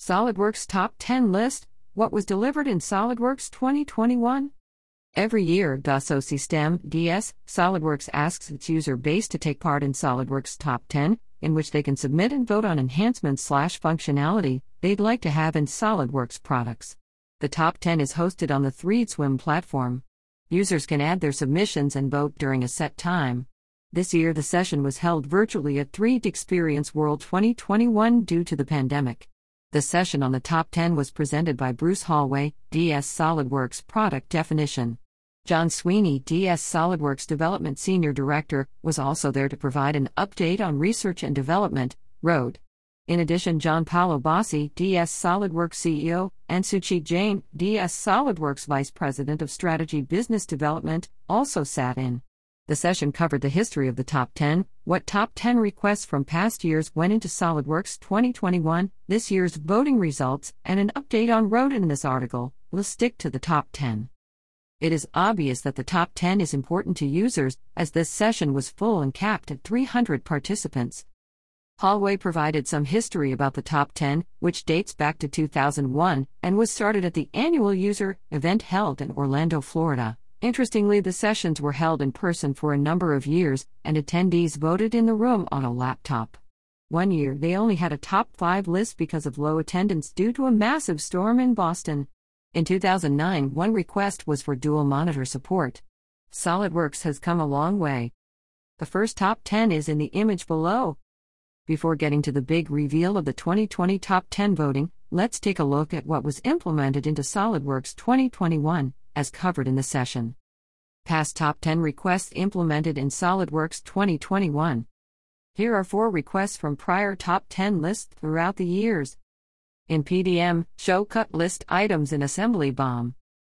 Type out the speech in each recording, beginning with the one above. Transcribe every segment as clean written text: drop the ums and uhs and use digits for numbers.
SOLIDWORKS Top 10 List, what was delivered in SOLIDWORKS 2021? Every year, SOCSTEM-DS, SOLIDWORKS asks its user base to take part in SOLIDWORKS Top 10, in which they can submit and vote on enhancements/functionality they'd like to have in SOLIDWORKS products. The Top 10 is hosted on the ThreadSwim platform. Users can add their submissions and vote during a set time. This year the session was held virtually at Thread Experience World 2021 due to the pandemic. The session on the Top 10 was presented by Bruce Hollway, DS SOLIDWORKS Product Definition. John Sweeney, DS SOLIDWORKS Development Senior Director, was also there to provide an update on research and development, ROAD. In addition, John Paolo Bossi, DS SOLIDWORKS CEO, and Suchit Jain, DS SOLIDWORKS Vice President of Strategy Business Development, also sat in. The session covered the history of the Top 10, what Top 10 requests from past years went into SOLIDWORKS 2021, this year's voting results, and an update on ROAD. In this article, we'll stick to the Top 10. It is obvious that the Top 10 is important to users, as this session was full and capped at 300 participants. Hollway provided some history about the Top 10, which dates back to 2001, and was started at the annual user event held in Orlando, Florida. Interestingly, the sessions were held in person for a number of years, and attendees voted in the room on a laptop. One year, they only had a top 5 list because of low attendance due to a massive storm in Boston. In 2009, one request was for dual monitor support. SOLIDWORKS has come a long way. The first Top 10 is in the image below. Before getting to the big reveal of the 2020 Top 10 voting, let's take a look at what was implemented into SOLIDWORKS 2021, as covered in the session. Past Top 10 requests implemented in SOLIDWORKS 2021. Here are 4 requests from prior Top 10 lists throughout the years. In PDM, show cut list items in Assembly BOM.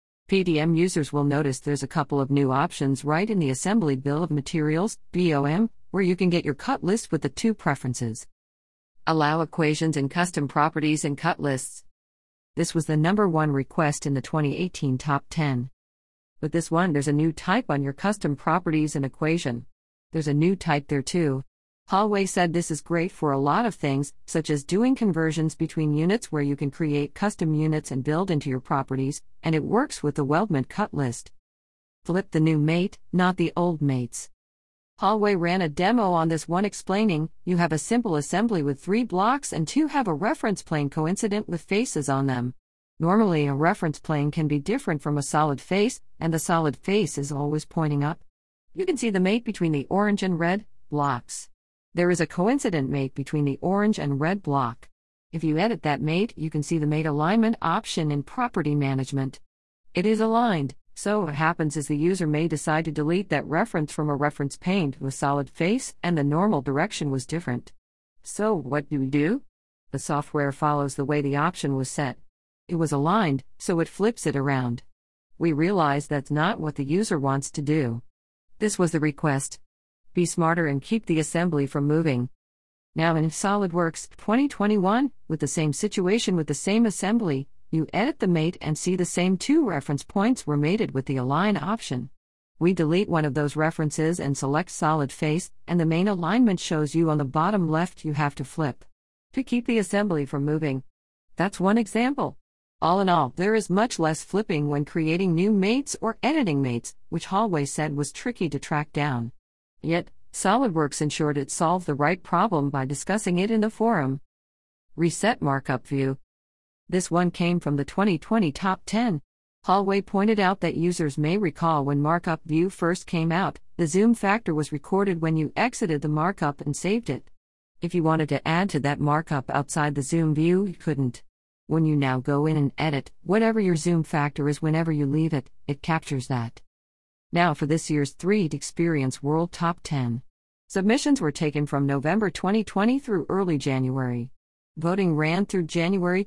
PDM users will notice there's a couple of new options right in the Assembly Bill of Materials, BOM, where you can get your cut list with the 2 preferences. Allow equations in custom properties and cut lists. This was the number 1 request in the 2018 Top 10. With this one, there's a new type on your custom properties and equation. There's a new type there too. Hollway said this is great for a lot of things, such as doing conversions between units where you can create custom units and build into your properties, and it works with the Weldment cut list. Flip the new mate, not the old mates. Hollway ran a demo on this one explaining, you have a simple assembly with 3 blocks and 2 have a reference plane coincident with faces on them. Normally a reference plane can be different from a solid face, and the solid face is always pointing up. You can see the mate between the orange and red blocks. There is a coincident mate between the orange and red block. If you edit that mate, you can see the mate alignment option in Property Management. It is aligned. So what happens is the user may decide to delete that reference from a reference pane to a solid face, and the normal direction was different. So what do we do? The software follows the way the option was set. It was aligned, so it flips it around. We realize that's not what the user wants to do. This was the request. Be smarter and keep the assembly from moving. Now in SOLIDWORKS 2021, with the same situation with the same assembly, you edit the mate and see the same 2 reference points were mated with the Align option. We delete one of those references and select Solid Face, and the main alignment shows you on the bottom left you have to flip to keep the assembly from moving. That's one example. All in all, there is much less flipping when creating new mates or editing mates, which Hollway said was tricky to track down. Yet, SOLIDWORKS ensured it solved the right problem by discussing it in the forum. Reset Markup View. This one came from the 2020 Top 10. Hollway pointed out that users may recall when Markup View first came out, the zoom factor was recorded when you exited the markup and saved it. If you wanted to add to that markup outside the zoom view, you couldn't. When you now go in and edit, whatever your zoom factor is whenever you leave it, it captures that. Now for this year's Thread Experience World Top 10. Submissions were taken from November 2020 through early January. Voting ran through January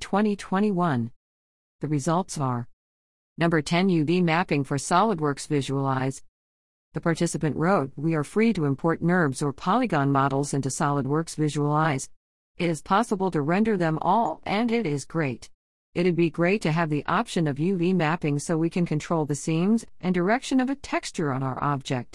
2021. The results are: Number 10, UV mapping for SOLIDWORKS Visualize. The participant wrote, we are free to import NURBS or polygon models into SOLIDWORKS Visualize. It is possible to render them all, and it is great. It'd be great to have the option of UV mapping so we can control the seams and direction of a texture on our object.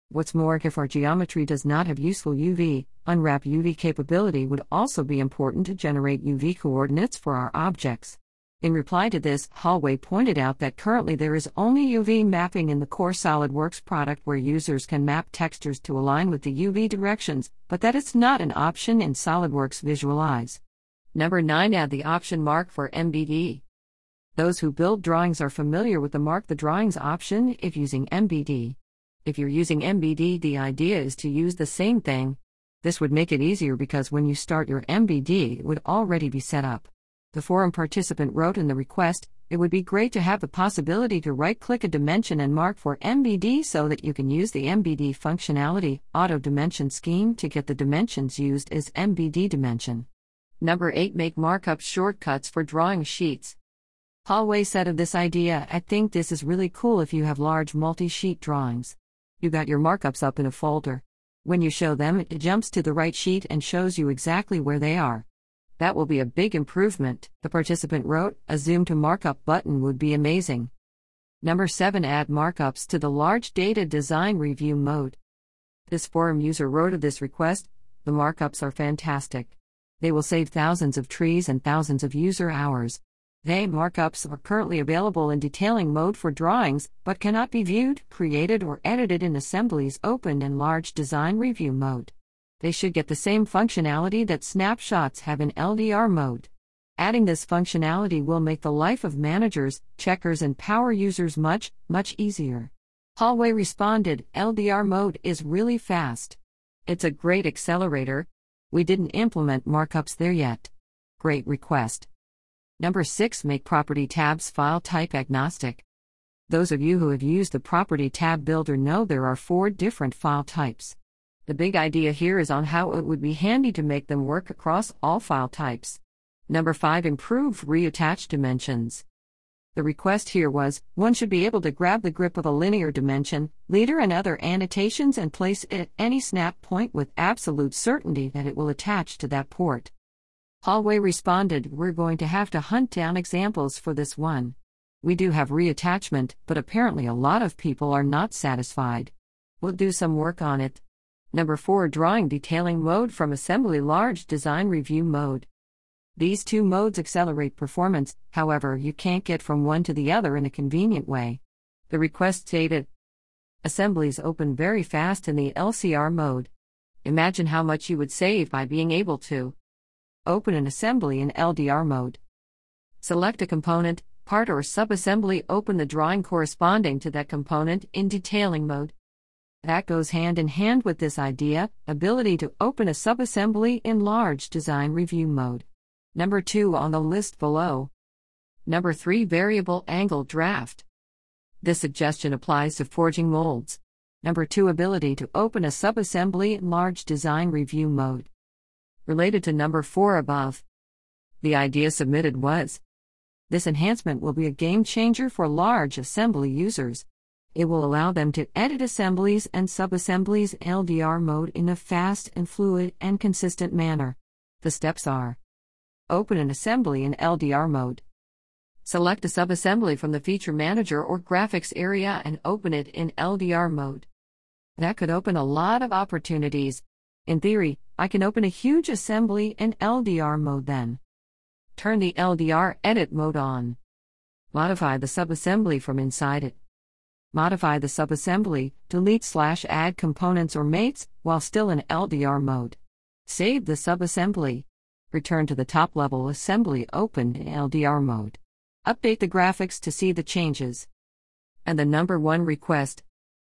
What's more, if our geometry does not have useful UV, unwrap UV capability would also be important to generate UV coordinates for our objects. In reply to this, Hallway pointed out that currently there is only UV mapping in the core SOLIDWORKS product where users can map textures to align with the UV directions, but that it's not an option in SOLIDWORKS Visualize. Number 9. Add the option Mark for MBD. Those who build drawings are familiar with the Mark the Drawings option if using MBD. If you're using MBD, the idea is to use the same thing. This would make it easier because when you start your MBD, it would already be set up. The forum participant wrote in the request, "It would be great to have the possibility to right-click a dimension and mark for MBD so that you can use the MBD functionality, Auto Dimension Scheme, to get the dimensions used as MBD dimension." Number 8. Make markup shortcuts for drawing sheets. Hallway said of this idea, "I think this is really cool if you have large multi-sheet drawings. You got your markups up in a folder. When you show them, it jumps to the right sheet and shows you exactly where they are. That will be a big improvement," the participant wrote. "A zoom to markup button would be amazing." Number 7. Add markups to the large data design review mode. This forum user wrote of this request, "The markups are fantastic. They will save thousands of trees and thousands of user hours. They markups are currently available in detailing mode for drawings, but cannot be viewed, created, or edited in assemblies opened in large design review mode. They should get the same functionality that snapshots have in LDR mode. Adding this functionality will make the life of managers, checkers, and power users much, much easier." Hallway responded, "LDR mode is really fast. It's a great accelerator. We didn't implement markups there yet. Great request." Number 6. Make property tabs file type agnostic. Those of you who have used the Property Tab Builder know there are 4 different file types. The big idea here is on how it would be handy to make them work across all file types. Number 5. Improve reattach dimensions. The request here was, one should be able to grab the grip of a linear dimension, leader, and other annotations and place it at any snap point with absolute certainty that it will attach to that port. Hallway responded, "We're going to have to hunt down examples for this one. We do have reattachment, but apparently a lot of people are not satisfied. We'll do some work on it." Number 4. Drawing detailing mode from assembly large design review mode. These 2 modes accelerate performance, however, you can't get from one to the other in a convenient way. The request stated, "Assemblies open very fast in the LCR mode. Imagine how much you would save by being able to open an assembly in LDR mode. Select a component, part, or subassembly, open the drawing corresponding to that component in detailing mode." That goes hand in hand with this idea, ability to open a subassembly in large design review mode. Number 2 on the list below. Number 3. Variable angle draft. This suggestion applies to forging molds. Number 2. Ability to open a subassembly in large design review mode. Related to number 4 above. The idea submitted was, this enhancement will be a game changer for large assembly users. It will allow them to edit assemblies and subassemblies in LDR mode in a fast and fluid and consistent manner. The steps are: open an assembly in LDR mode. Select a subassembly from the Feature Manager or Graphics area and open it in LDR mode. That could open a lot of opportunities. In theory, I can open a huge assembly in LDR mode then. Turn the LDR edit mode on. Modify the subassembly from inside it. Modify the subassembly, delete/add components or mates, while still in LDR mode. Save the subassembly. Return to the top-level assembly opened in LDR mode. Update the graphics to see the changes. And the number 1 request.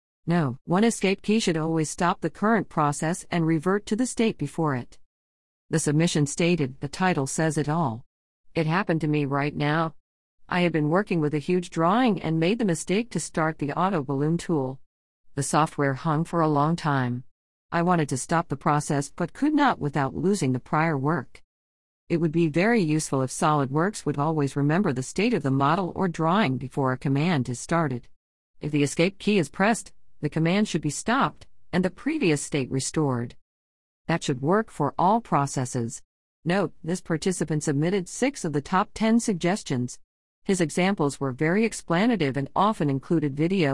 No, one escape key should always stop the current process and revert to the state before it. The submission stated, the title says it all. It happened to me right now. I had been working with a huge drawing and made the mistake to start the auto balloon tool. The software hung for a long time. I wanted to stop the process but could not without losing the prior work. It would be very useful if SOLIDWORKS would always remember the state of the model or drawing before a command is started. If the escape key is pressed, the command should be stopped, and the previous state restored. That should work for all processes. Note, this participant submitted 6 of the top 10 suggestions. His examples were very explanative and often included video,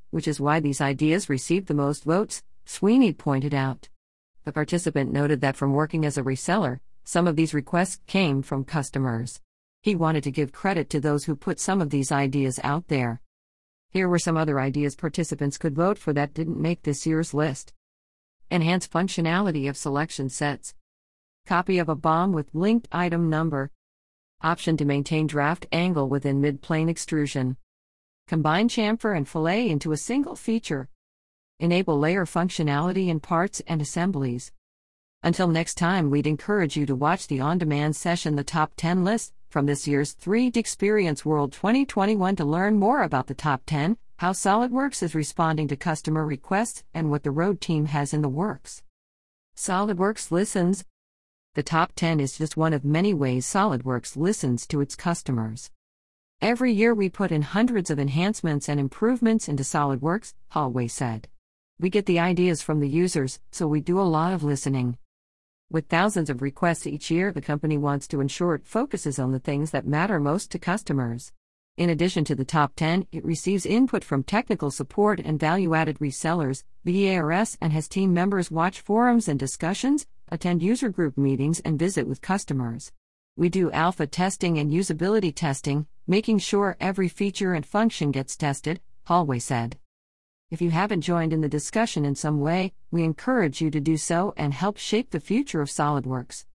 which is why these ideas received the most votes, Sweeney pointed out. The participant noted that from working as a reseller, some of these requests came from customers. He wanted to give credit to those who put some of these ideas out there. Here were some other ideas participants could vote for that didn't make this year's list. Enhance functionality of selection sets. Copy of a BOM with linked item number. Option to maintain draft angle within mid-plane extrusion. Combine chamfer and fillet into a single feature. Enable layer functionality in parts and assemblies. Until next time, we'd encourage you to watch the on-demand session The Top 10 List from this year's 3D Experience World 2021 to learn more about the Top 10, how SOLIDWORKS is responding to customer requests, and what the road team has in the works. SOLIDWORKS listens. The Top 10 is just one of many ways SOLIDWORKS listens to its customers. Every year we put in hundreds of enhancements and improvements into SOLIDWORKS, Hallway said. We get the ideas from the users, so we do a lot of listening. With thousands of requests each year, the company wants to ensure it focuses on the things that matter most to customers. In addition to the Top 10, it receives input from technical support and value-added resellers, VARS, and has team members watch forums and discussions, attend user group meetings, and visit with customers. We do alpha testing and usability testing, making sure every feature and function gets tested, Hallway said. If you haven't joined in the discussion in some way, we encourage you to do so and help shape the future of SOLIDWORKS.